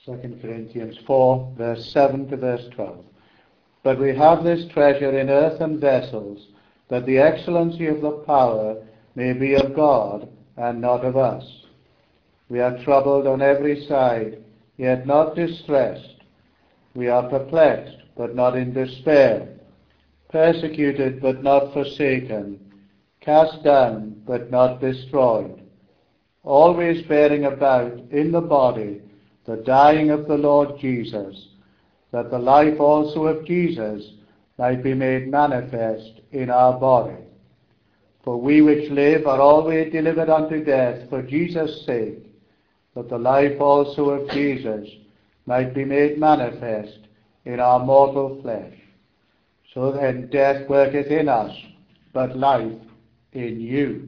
2 Corinthians 4, verse 7 to verse 12. But we have this treasure in earthen vessels, that the excellency of the power may be of God and not of us. We are troubled on every side, yet not distressed. We are perplexed, but not in despair. Persecuted, but not forsaken. Cast down, but not destroyed. Always bearing about in the body the dying of the Lord Jesus, that the life also of Jesus might be made manifest in our body. For we which live are always delivered unto death for Jesus' sake, that the life also of Jesus might be made manifest in our mortal flesh. So then death worketh in us, but life in you.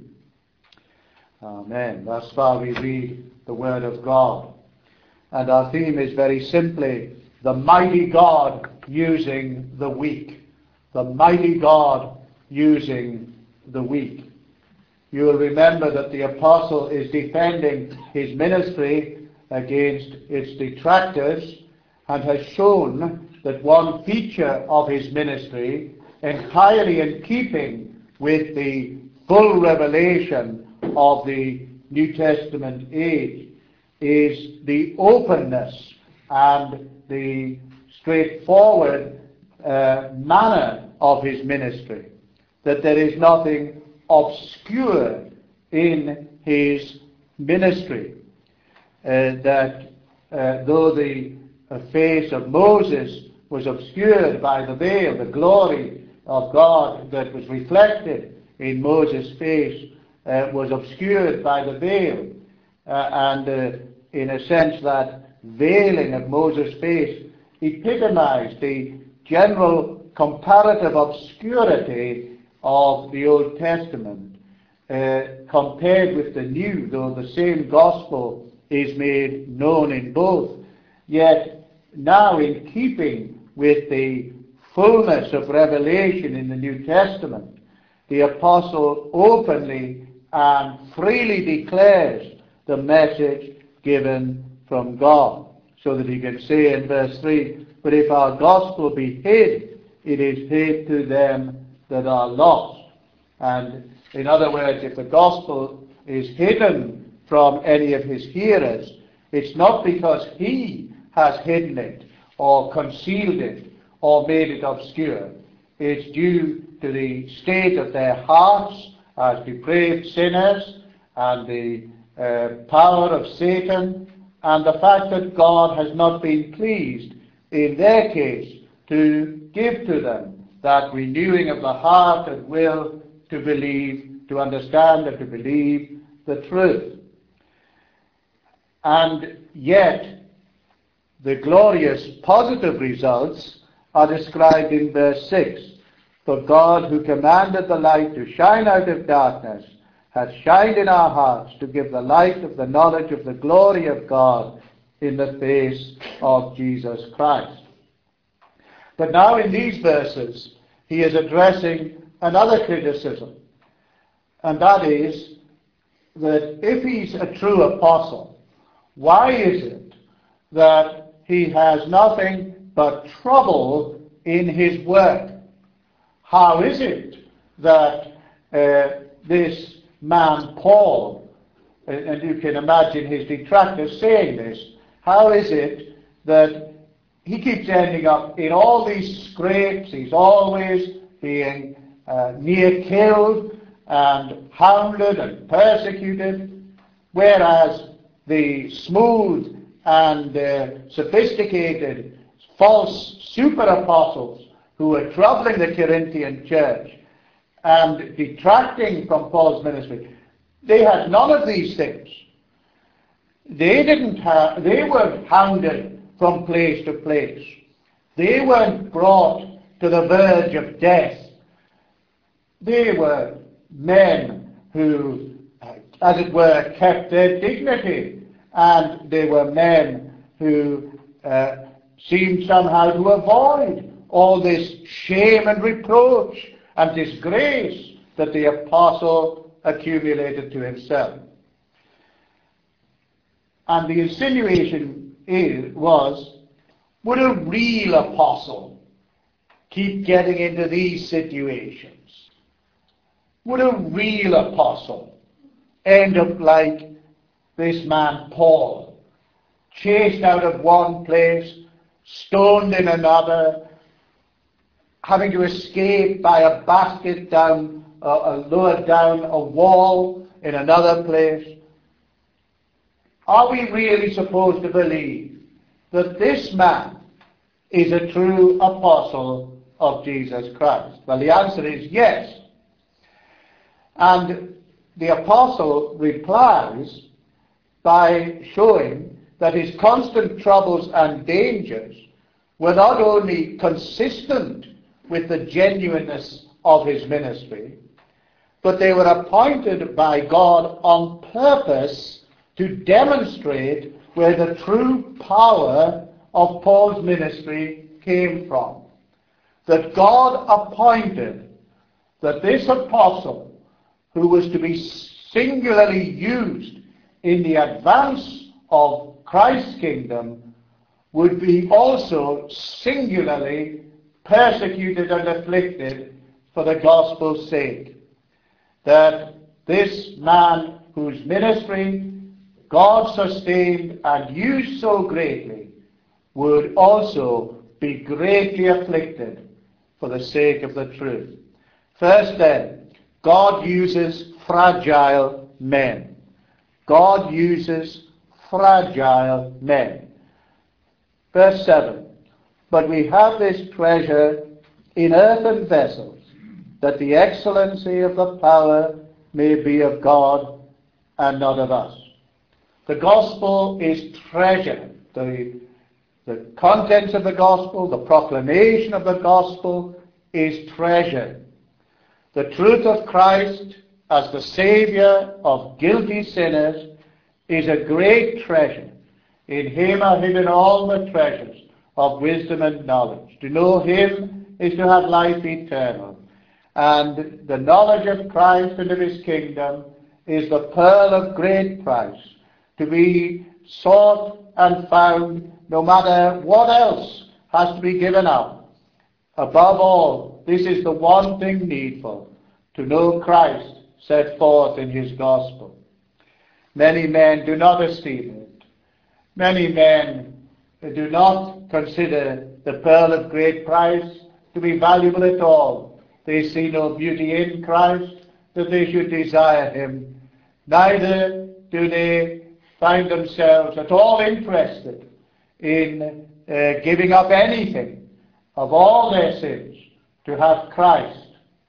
Amen. Thus far we read the Word of God. And our theme is very simply, the mighty God using the weak. The mighty God using the weak. You will remember that the apostle is defending his ministry against its detractors, and has shown that one feature of his ministry, entirely in keeping with the full revelation of the New Testament age, is the openness and the straightforward manner of his ministry. That there is nothing obscure in his ministry. That though the face of Moses was obscured by the veil, the glory of God that was reflected in Moses' face was obscured by the veil. And in a sense that veiling of Moses' face epitomized the general comparative obscurity of the Old Testament compared with the New, though the same gospel is made known in both. Yet now, in keeping with the fullness of revelation in the New Testament, the apostle openly and freely declares the message given from God, so that he can say in verse 3, but if our gospel be hid, it is hid to them that are lost. And in other words, if the gospel is hidden from any of his hearers, it's not because he has hidden it or concealed it or made it obscure. It's due to the state of their hearts as depraved sinners and the power of Satan, and the fact that God has not been pleased in their case to give to them that renewing of the heart and will to believe, to understand and to believe the truth. And yet, the glorious positive results are described in verse 6. For God, who commanded the light to shine out of darkness, hath shined in our hearts to give the light of the knowledge of the glory of God in the face of Jesus Christ. But now in these verses, he is addressing another criticism, and that is that if he's a true apostle, why is it that he has nothing but trouble in his work? How is it that this man Paul, and you can imagine his detractors saying this, how is it that he keeps ending up in all these scrapes? He's always being near killed and hounded and persecuted, whereas the smooth and sophisticated false super apostles who were troubling the Corinthian church and detracting from Paul's ministry, they had none of these things. They weren't hounded from place to place. They weren't brought to the verge of death. They were men who, as it were, kept their dignity, and they were men who seemed somehow to avoid all this shame and reproach and disgrace that the apostle accumulated to himself. And the insinuation was, would a real apostle keep getting into these situations? Would a real apostle end up like this man Paul, chased out of one place, stoned in another, having to escape by a basket down, lowered down a wall in another place? Are we really supposed to believe that this man is a true apostle of Jesus Christ? Well, the answer is yes. And the apostle replies by showing that his constant troubles and dangers were not only consistent with the genuineness of his ministry, but they were appointed by God on purpose to demonstrate where the true power of Paul's ministry came from. That God appointed that this apostle, who was to be singularly used in the advance of Christ's kingdom, would be also singularly persecuted and afflicted for the gospel's sake. That this man, whose ministry God sustained and used so greatly, would also be greatly afflicted for the sake of the truth. First then, God uses fragile men. God uses fragile men. Verse 7, but we have this treasure in earthen vessels, that the excellency of the power may be of God and not of us. The gospel is treasure. The contents of the gospel, the proclamation of the gospel is treasure. The truth of Christ as the Saviour of guilty sinners is a great treasure. In him are hidden all the treasures of wisdom and knowledge. To know him is to have life eternal. And the knowledge of Christ and of his kingdom is the pearl of great price, to be sought and found no matter what else has to be given up. Above all, this is the one thing needful, to know Christ set forth in his gospel. Many men do not esteem it. Many men do not consider the pearl of great price to be valuable at all. They see no beauty in Christ that they should desire him. Neither do they find themselves at all interested in giving up anything of all their sins to have Christ.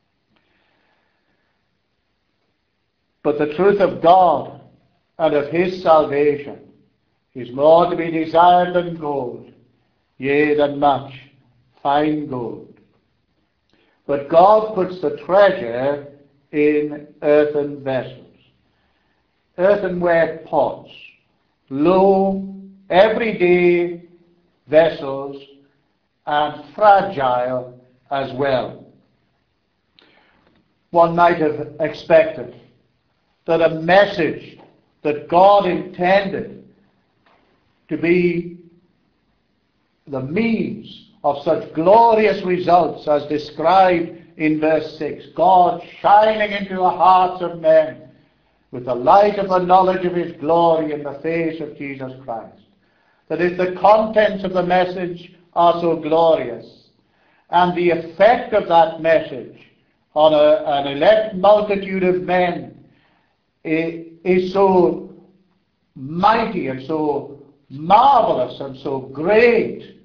But the truth of God and of his salvation is more to be desired than gold, yea, than much fine gold. But God puts the treasure in earthen vessels. Earthenware pots, low, everyday vessels, and fragile as well. One might have expected that a message that God intended to be the means of such glorious results as described in verse 6, God shining into the hearts of men with the light of the knowledge of his glory in the face of Jesus Christ. That if the contents of the message are so glorious, and the effect of that message on an elect multitude of men is so mighty and so marvelous and so great,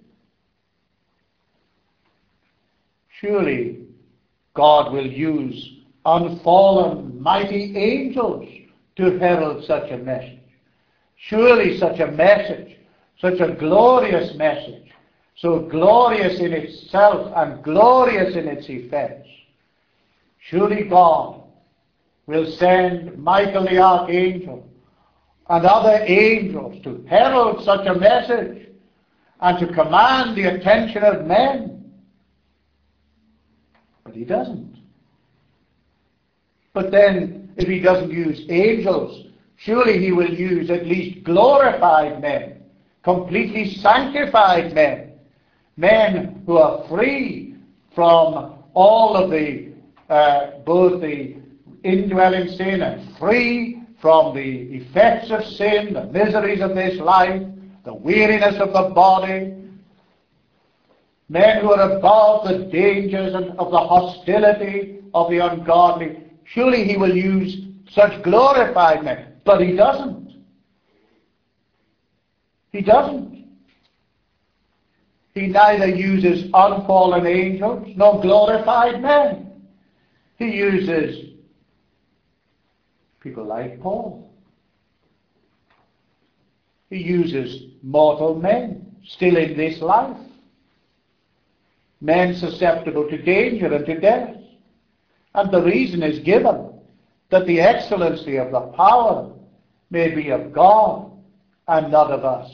surely God will use unfallen mighty angels to herald such a message. Surely such a message, such a glorious message, so glorious in itself and glorious in its effects, surely God will send Michael the archangel and other angels to herald such a message and to command the attention of men. But he doesn't. But then, if he doesn't use angels, surely he will use at least glorified men completely sanctified men, men who are free from all of the, both the indwelling sin and free from the effects of sin, the miseries of this life, the weariness of the body, men who are above the dangers and of the hostility of the ungodly. Surely he will use such glorified men, but he doesn't. He doesn't. He neither uses unfallen angels nor glorified men. He uses people like Paul. He uses mortal men still in this life. Men susceptible to danger and to death. And the reason is given that the excellency of the power may be of God and not of us.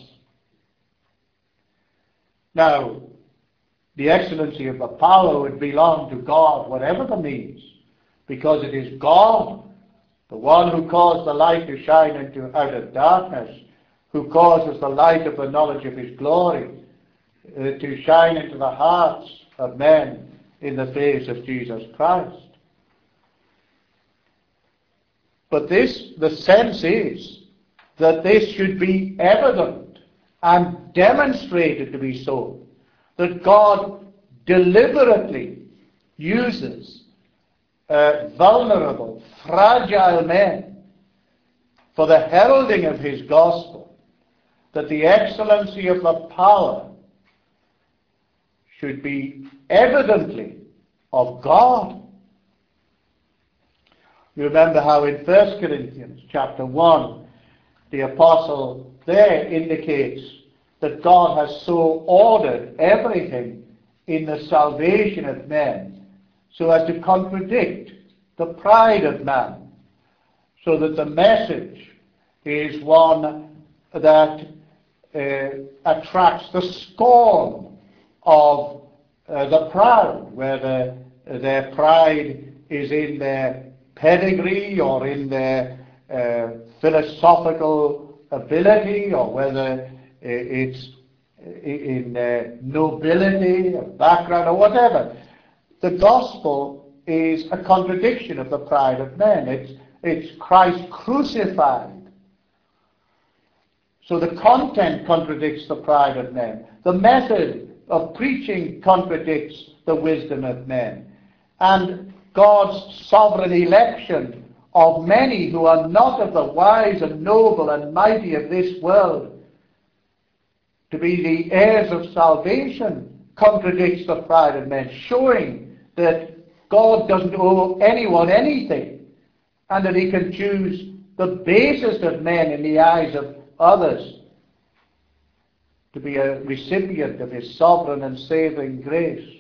Now, the excellency of the power would belong to God, whatever the means, because it is God, the one who caused the light to shine out of darkness, who causes the light of the knowledge of his glory to shine into the hearts of men in the face of Jesus Christ. But the sense is that this should be evident and demonstrated to be so, that God deliberately uses vulnerable, fragile men for the heralding of his gospel, that the excellency of the power should be evidently of God. You remember how in 1 Corinthians chapter 1, the apostle there indicates that God has so ordered everything in the salvation of men so as to contradict the pride of man, so that the message is one that attracts the scorn of the proud, whether their pride is in their pedigree or in their philosophical ability, or whether it's in their nobility or background or whatever. The gospel is a contradiction of the pride of men. It's Christ crucified. So the content contradicts the pride of men. The method of preaching contradicts the wisdom of men. And God's sovereign election of many who are not of the wise and noble and mighty of this world to be the heirs of salvation contradicts the pride of men, showing that God doesn't owe anyone anything, and that he can choose the basest of men in the eyes of others to be a recipient of his sovereign and saving grace.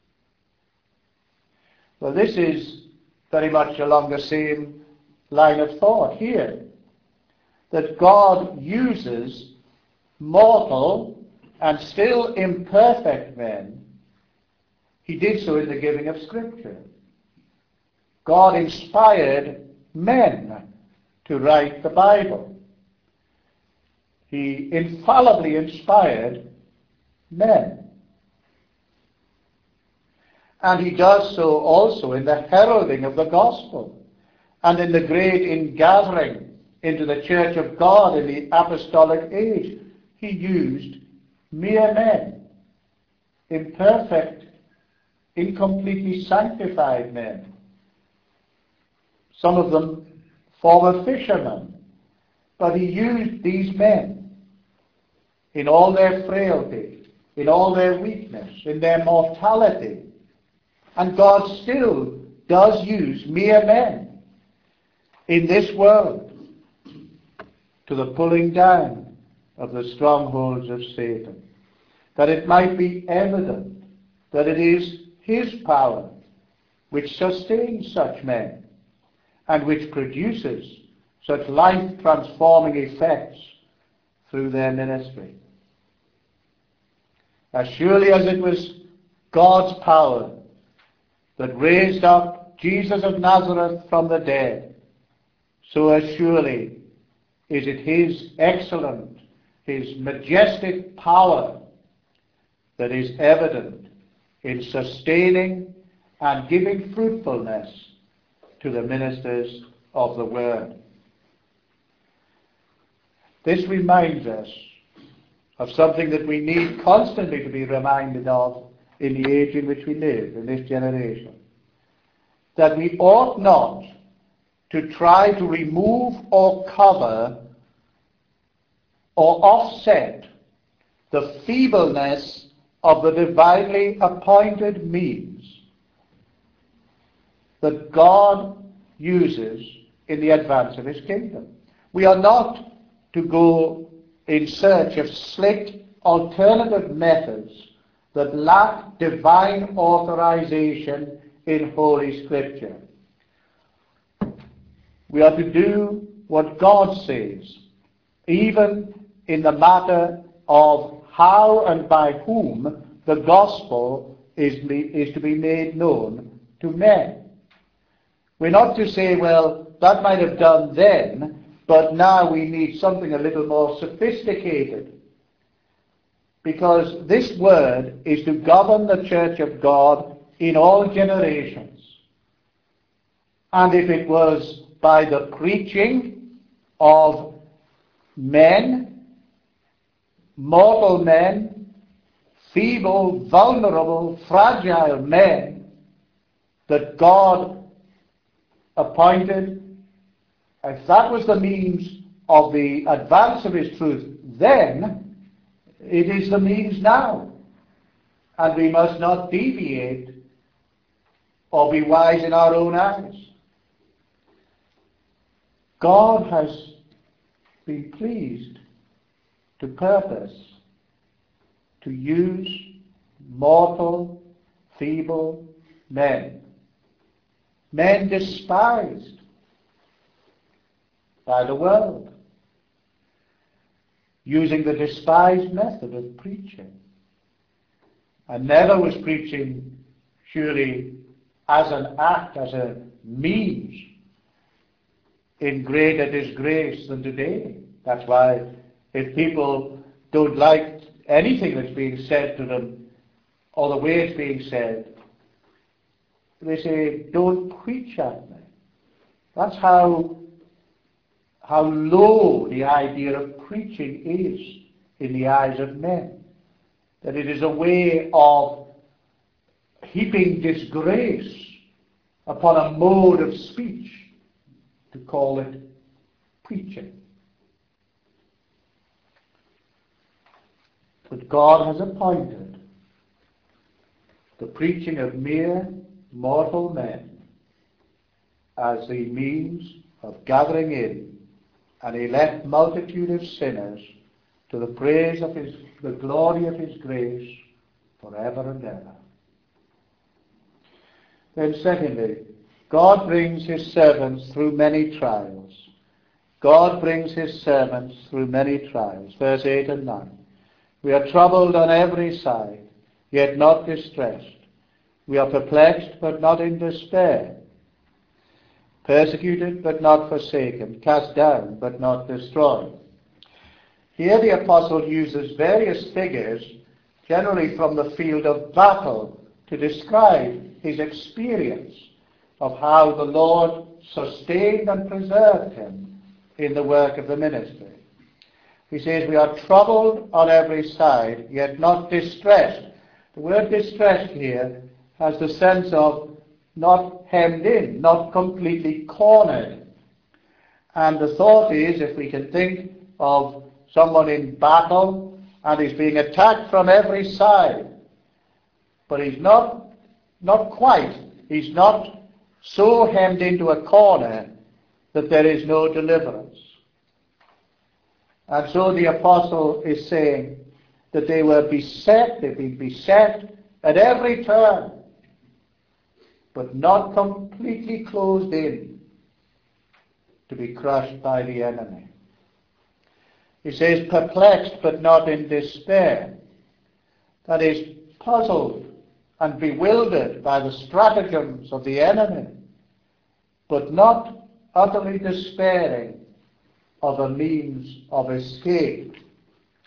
Well, this is very much along the same line of thought here, that God uses mortal and still imperfect men. He did so in the giving of Scripture. God inspired men to write the Bible. He infallibly inspired men. And he does so also in the heralding of the gospel and in the great ingathering into the church of God in the apostolic age. He used mere men, imperfect, incompletely sanctified men. Some of them former fishermen, but he used these men in all their frailty, in all their weakness, in their mortality. And God still does use mere men in this world to the pulling down of the strongholds of Satan, that it might be evident that it is his power which sustains such men and which produces such life-transforming effects through their ministry. As surely as it was God's power that raised up Jesus of Nazareth from the dead, so as surely is it his excellent his majestic power that is evident in sustaining and giving fruitfulness to the ministers of the Word. This reminds us of something that we need constantly to be reminded of in the age in which we live, in this generation. That we ought not to try to remove or cover or offset the feebleness of the divinely appointed means that God uses in the advance of his kingdom. We are not to go in search of slick alternative methods that lack divine authorization in Holy Scripture. We are to do what God says, even in the matter of how and by whom the gospel is to be made known to men. We're not to say, well, that might have done then, but now we need something a little more sophisticated. Because this word is to govern the church of God in all generations. And if it was by the preaching of men, mortal men, feeble, vulnerable, fragile men, that God appointed, if that was the means of the advance of his truth then, it is the means now. And we must not deviate or be wise in our own eyes. God has been pleased to purpose to use mortal, feeble men. Men despised by the world, using the despised method of preaching. And never was preaching surely as an act, as a means, in greater disgrace than today. That's why if people don't like anything that's being said to them, or the way it's being said, they say, don't preach at me. That's how low the idea of preaching is in the eyes of men. That it is a way of heaping disgrace upon a mode of speech to call it preaching. But God has appointed the preaching of mere mortal men as the means of gathering in an elect multitude of sinners to the praise of the glory of his grace forever and ever. Then secondly, God brings his servants through many trials. God brings his servants through many trials. Verse 8 and 9. We are troubled on every side, yet not distressed. We are perplexed, but not in despair. Persecuted, but not forsaken. Cast down, but not destroyed. Here the apostle uses various figures, generally from the field of battle, to describe his experience of how the Lord sustained and preserved him in the work of the ministry. He says, we are troubled on every side, yet not distressed. The word distressed here has the sense of not hemmed in, not completely cornered. And the thought is, if we can think of someone in battle and he's being attacked from every side, but he's not quite. He's not so hemmed into a corner that there is no deliverance. And so the apostle is saying that they were beset, they've been beset at every turn, but not completely closed in to be crushed by the enemy. He says, perplexed but not in despair. That is, puzzled and bewildered by the stratagems of the enemy, but not utterly despairing of a means of escape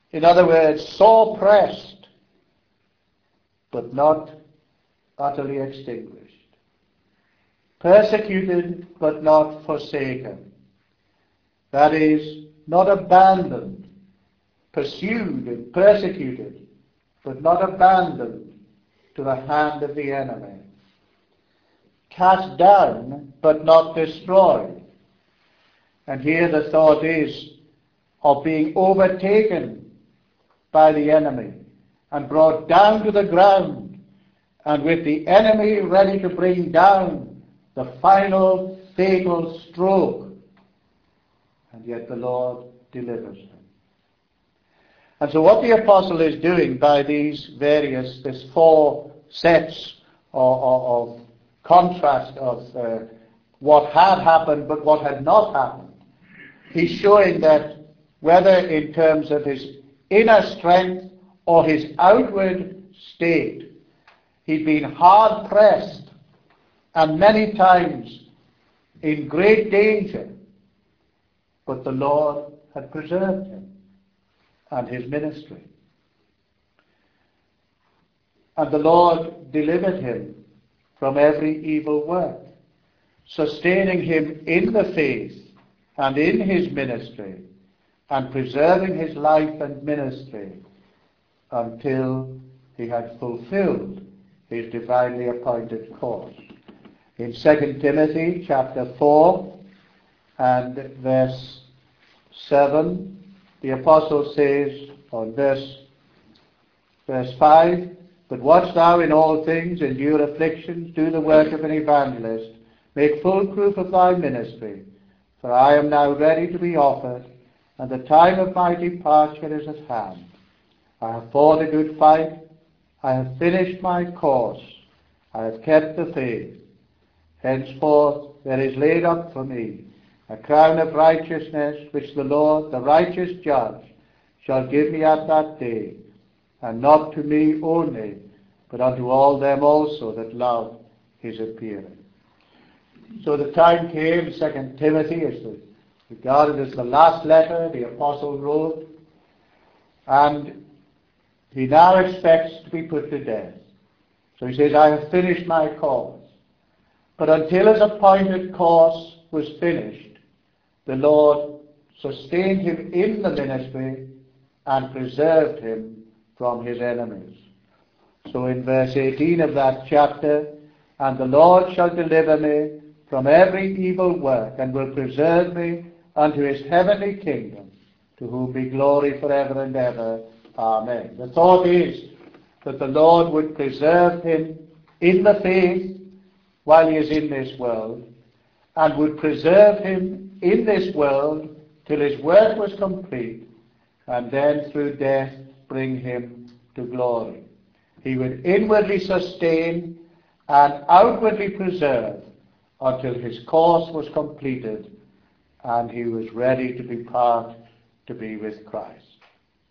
In other words, sore pressed, but not utterly extinguished. Persecuted, but not forsaken. That is, not abandoned, pursued and persecuted, but not abandoned to the hand of the enemy. Cast down, but not destroyed. And here the thought is of being overtaken by the enemy and brought down to the ground, and with the enemy ready to bring down the final fatal stroke. And yet the Lord delivers him. And so what the apostle is doing by this four sets of contrast of what had happened but what had not happened, he's showing that whether in terms of his inner strength or his outward state, he'd been hard pressed and many times in great danger, but the Lord had preserved him and his ministry. And the Lord delivered him from every evil work, sustaining him in the faith and in his ministry, and preserving his life and ministry until he had fulfilled his divinely appointed course. In 2 Timothy chapter 4 and verse 7, the apostle says, on verse 5, "But watch thou in all things, endure afflictions, do the work of an evangelist, make full proof of thy ministry, for I am now ready to be offered, and the time of my departure is at hand. I have fought a good fight, I have finished my course, I have kept the faith. Henceforth there is laid up for me a crown of righteousness, which the Lord, the righteous judge, shall give me at that day, and not to me only, but unto all them also that love his appearing." So the time came, 2 Timothy is regarded as the last letter the apostle wrote, and he now expects to be put to death. So he says, "I have finished my course." But until his appointed course was finished, the Lord sustained him in the ministry and preserved him from his enemies. So in verse 18 of that chapter, "And the Lord shall deliver me from every evil work, and will preserve me unto his heavenly kingdom, to whom be glory forever and ever. Amen." The thought is that the Lord would preserve him in the faith while he is in this world, and would preserve him in this world till his work was complete, and then through death bring him to glory. He would inwardly sustain and outwardly preserve until his course was completed and he was ready to depart to be with Christ.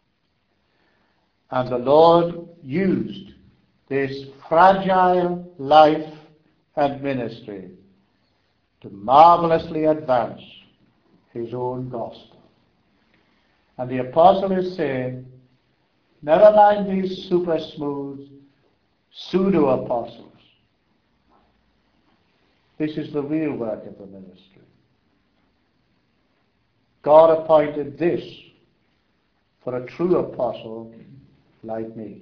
And the Lord used this fragile life and ministry to marvelously advance his own gospel. And the apostle is saying, never mind these super smooth pseudo-apostles. This is the real work of the ministry. God appointed this for a true apostle like me.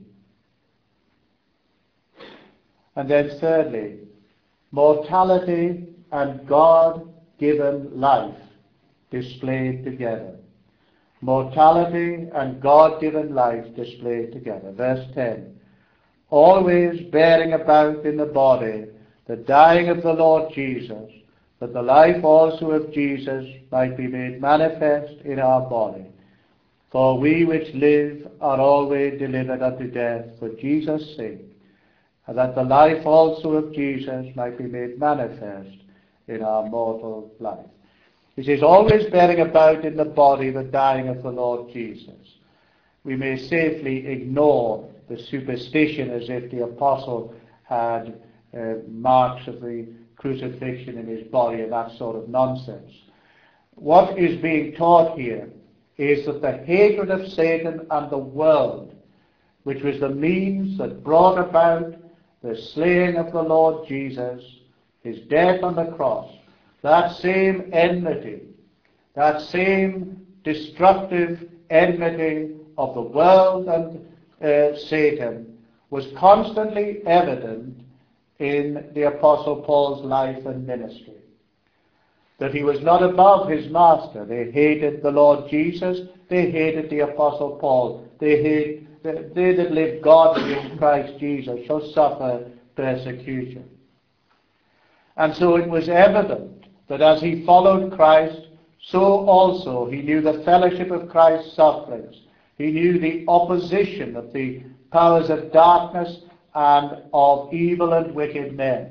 And then thirdly, mortality and God-given life displayed together. Mortality and God-given life displayed together. Verse 10, "Always bearing about in the body the dying of the Lord Jesus, that the life also of Jesus might be made manifest in our body. For we which live are always delivered unto death for Jesus' sake, and that the life also of Jesus might be made manifest in our mortal life." He says, always bearing about in the body the dying of the Lord Jesus. We may safely ignore the superstition as if the apostle had marks of the crucifixion in his body and that sort of nonsense. What is being taught here is that the hatred of Satan and the world, which was the means that brought about the slaying of the Lord Jesus, his death on the cross, that same enmity, that same destructive enmity of the world and Satan was constantly evident in the Apostle Paul's life and ministry. That he was not above his master. They hated the Lord Jesus. They hated the Apostle Paul. They that live godly in Christ Jesus shall suffer persecution. And so it was evident that as he followed Christ, so also he knew the fellowship of Christ's sufferings. He knew the opposition of the powers of darkness and of evil and wicked men.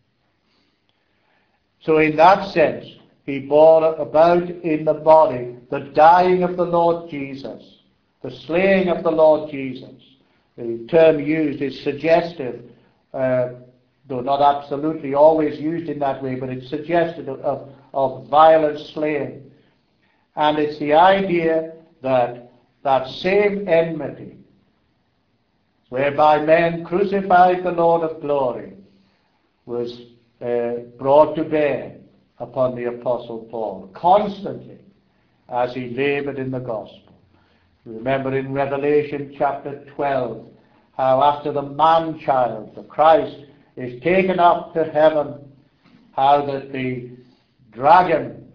So in that sense, he bore about in the body the dying of the Lord Jesus, the slaying of the Lord Jesus. The term used is suggestive, though not absolutely always used in that way, but it's suggestive of violent slaying. And it's the idea that that same enmity, whereby men crucified the Lord of glory, was brought to bear upon the Apostle Paul constantly as he labored in the gospel. Remember in Revelation chapter 12 how after the man-child, the Christ, is taken up to heaven, how that the dragon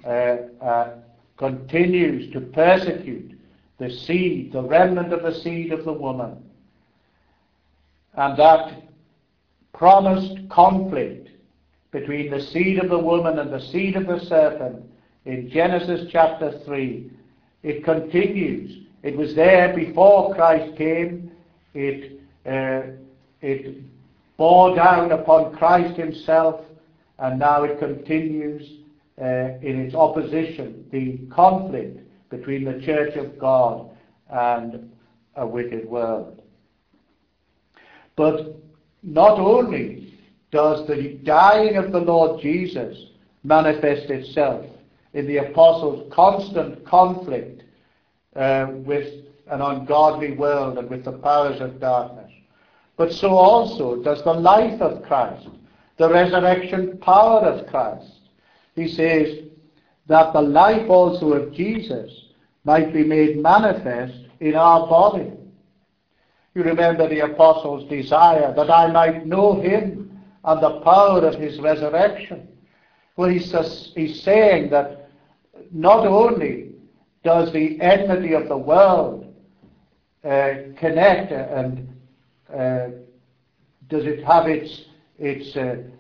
continues to persecute the seed, the remnant of the seed of the woman. And that promised conflict between the seed of the woman and the seed of the serpent in Genesis chapter 3, it continues. It was there before Christ came. It bore down upon Christ himself, and now it continues in its opposition, the conflict between the church of God and a wicked world. But not only does the dying of the Lord Jesus manifest itself in the apostles' constant conflict with an ungodly world and with the powers of darkness, but so also does the life of Christ, the resurrection power of Christ. He says that the life also of Jesus might be made manifest in our body. You remember the apostles' desire that I might know him and the power of his resurrection. Well, he's saying that not only does the enmity of the world connect and does it have its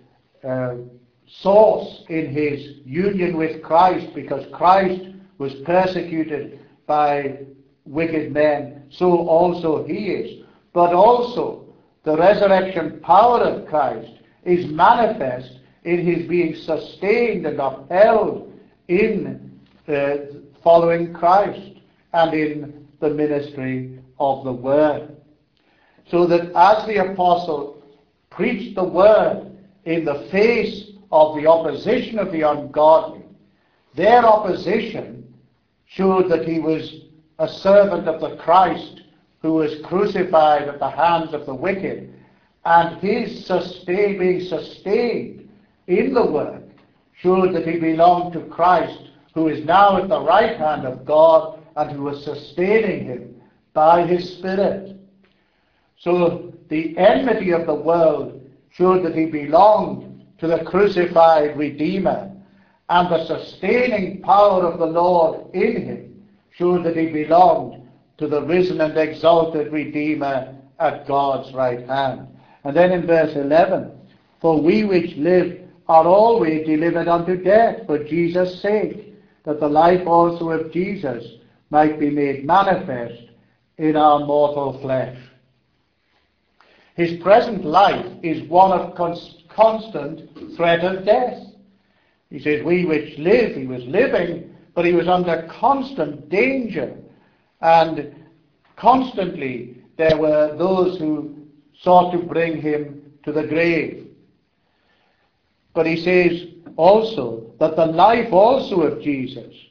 source in his union with Christ, because Christ was persecuted by wicked men, so also he is. But also the resurrection power of Christ is manifest in his being sustained and upheld in following Christ and in the ministry of the Word. So that as the apostle preached the Word in the face of the opposition of the ungodly, their opposition showed that he was a servant of the Christ who was crucified at the hands of the wicked, and his being sustained in the work showed that he belonged to Christ, who is now at the right hand of God and who is sustaining him by his Spirit. So the enmity of the world showed that he belonged to the crucified Redeemer, and the sustaining power of the Lord in him showed that he belonged to the risen and exalted Redeemer at God's right hand. And then in verse 11, for we which live are always delivered unto death for Jesus' sake, that the life also of Jesus might be made manifest in our mortal flesh. His present life is one of constant threat of death. He says, we which live, he was living, but he was under constant danger. And constantly there were those who sought to bring him to the grave. But he says also that the life also of Jesus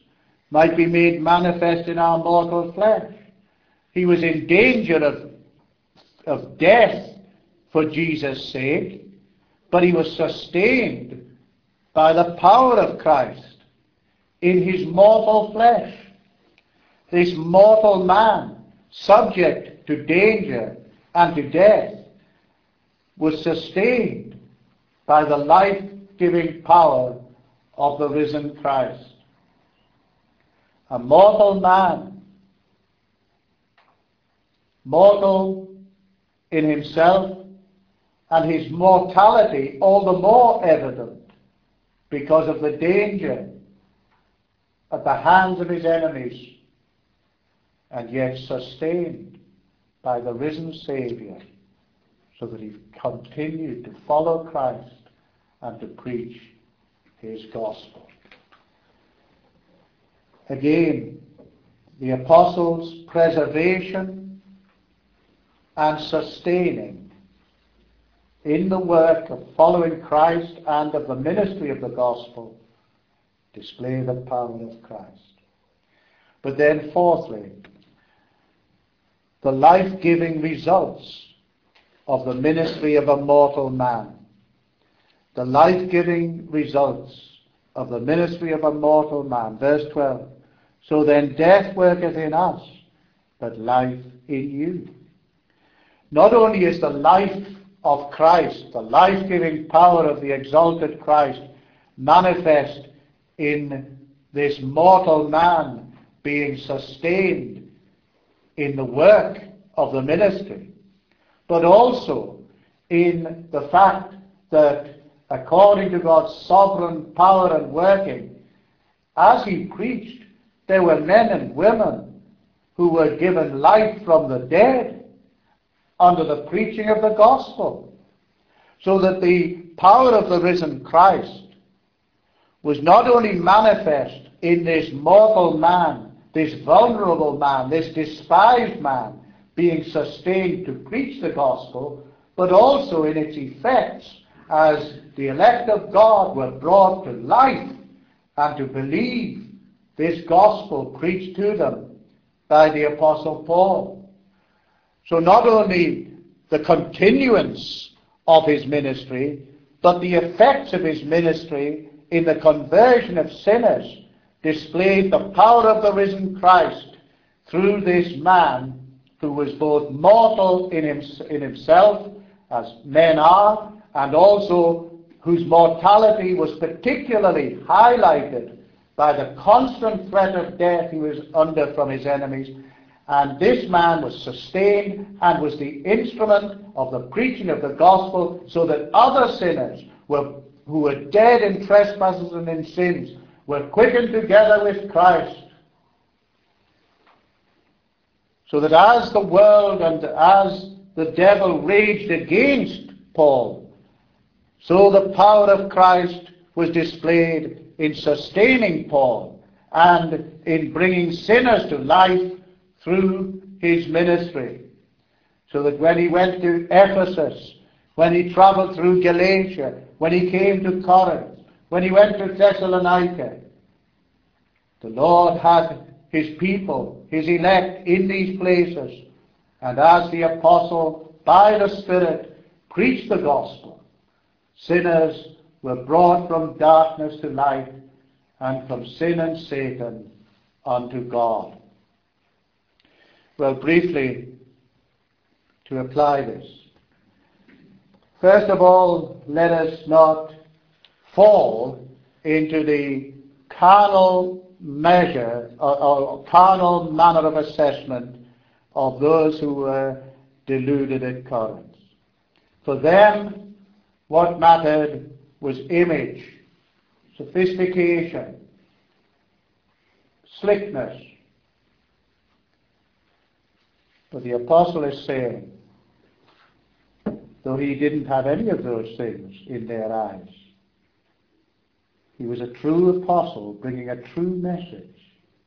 might be made manifest in our mortal flesh. He was in danger of death for Jesus' sake, but he was sustained by the power of Christ in his mortal flesh. This mortal man, subject to danger and to death, was sustained by the life-giving power of the risen Christ. A mortal man, mortal in himself, and his mortality all the more evident because of the danger at the hands of his enemies, and yet sustained by the risen Saviour, so that he continued to follow Christ and to preach his gospel. Again, the apostles' preservation and sustaining in the work of following Christ and of the ministry of the gospel display the power of Christ. But then fourthly, the life-giving results of the ministry of a mortal man. The life-giving results of the ministry of a mortal man. Verse 12. So then death worketh in us, but life in you. Not only is the life of Christ, the life-giving power of the exalted Christ, manifest in this mortal man being sustained in the work of the ministry, but also in the fact that according to God's sovereign power and working, as he preached, there were men and women who were given life from the dead under the preaching of the gospel, so that the power of the risen Christ was not only manifest in this mortal man, this vulnerable man, this despised man, being sustained to preach the gospel, but also in its effects as the elect of God were brought to life and to believe this gospel preached to them by the Apostle Paul. So not only the continuance of his ministry, but the effects of his ministry in the conversion of sinners displayed the power of the risen Christ through this man who was both mortal in himself, as men are, and also whose mortality was particularly highlighted by the constant threat of death he was under from his enemies. And this man was sustained and was the instrument of the preaching of the gospel, so that other sinners who were dead in trespasses and in sins were quickened together with Christ. So that as the world and as the devil raged against Paul, so the power of Christ was displayed in sustaining Paul and in bringing sinners to life through his ministry. So that when he went to Ephesus, when he traveled through Galatia, when he came to Corinth, when he went to Thessalonica, the Lord had his people, his elect, in these places. And as the apostle, by the Spirit, preached the gospel, sinners were brought from darkness to light, and from sin and Satan unto God. Well, briefly, to apply this. First of all, let us not fall into the carnal measure or carnal manner of assessment of those who were deluded at Corinth. For them, what mattered was image, sophistication, slickness. But the apostle is saying, though he didn't have any of those things in their eyes, he was a true apostle bringing a true message.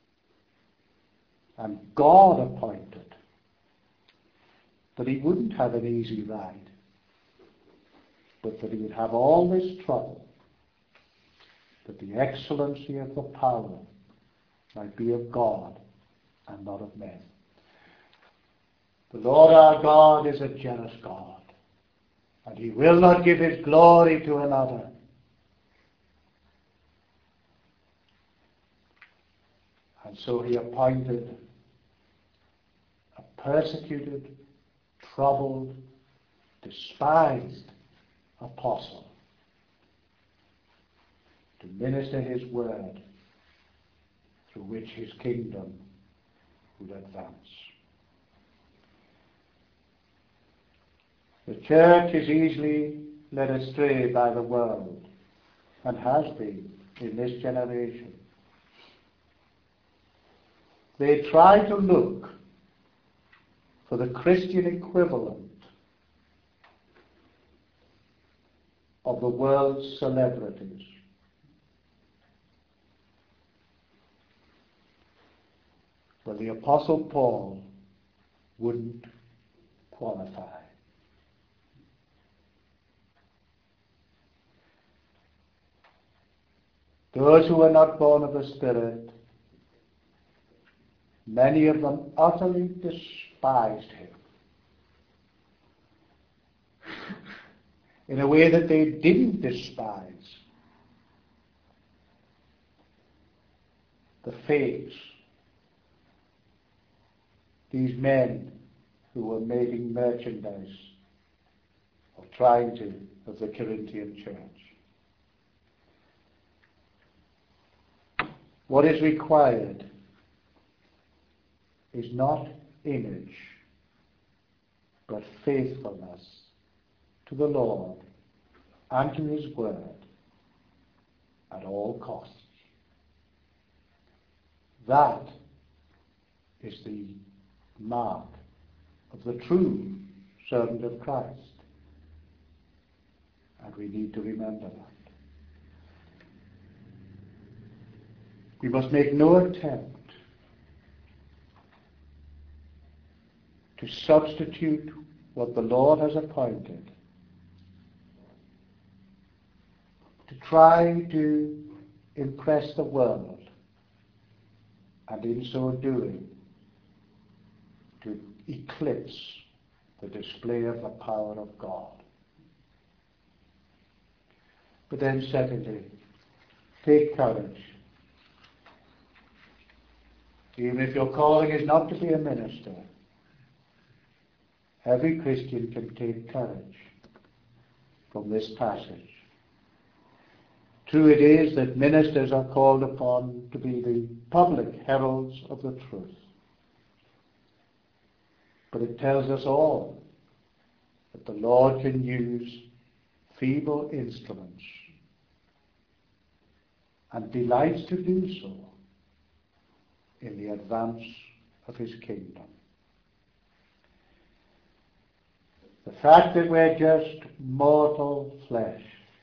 And God appointed that he wouldn't have an easy ride, but that he would have all this trouble, that the excellency of the power might be of God and not of men. The Lord our God is a jealous God, and he will not give his glory to another. And so he appointed a persecuted, troubled, despised apostle to minister his word, through which his kingdom would advance. The church is easily led astray by the world, and has been in this generation. They try to look for the Christian equivalent of the world's celebrities. Well, the Apostle Paul wouldn't qualify. Those who are not born of the Spirit, many of them utterly despised him in a way that they didn't despise the fakes, these men who were making merchandise, or trying to, of the Corinthian church. What is required is not image, but faithfulness to the Lord and to his word at all costs. That is the mark of the true servant of Christ. And we need to remember that. We must make no attempt to substitute what the Lord has appointed, to try to impress the world, and in so doing, to eclipse the display of the power of God. But then secondly, take courage. Even if your calling is not to be a minister, every Christian can take courage from this passage. True it is that ministers are called upon to be the public heralds of the truth. But it tells us all that the Lord can use feeble instruments, and delights to do so in the advance of his kingdom. The fact that we're just mortal flesh,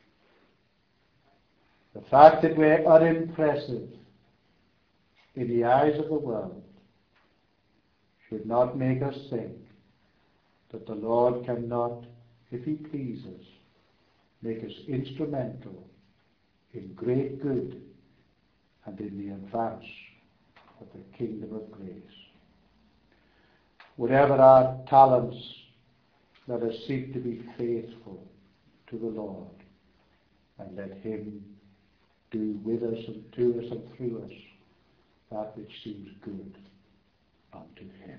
the fact that we're unimpressive in the eyes of the world, should not make us think that the Lord cannot, if he pleases, make us instrumental in great good and in the advance of the kingdom of grace. Whatever our talents, let us seek to be faithful to the Lord, and let him do with us and to us and through us that which seems good unto him.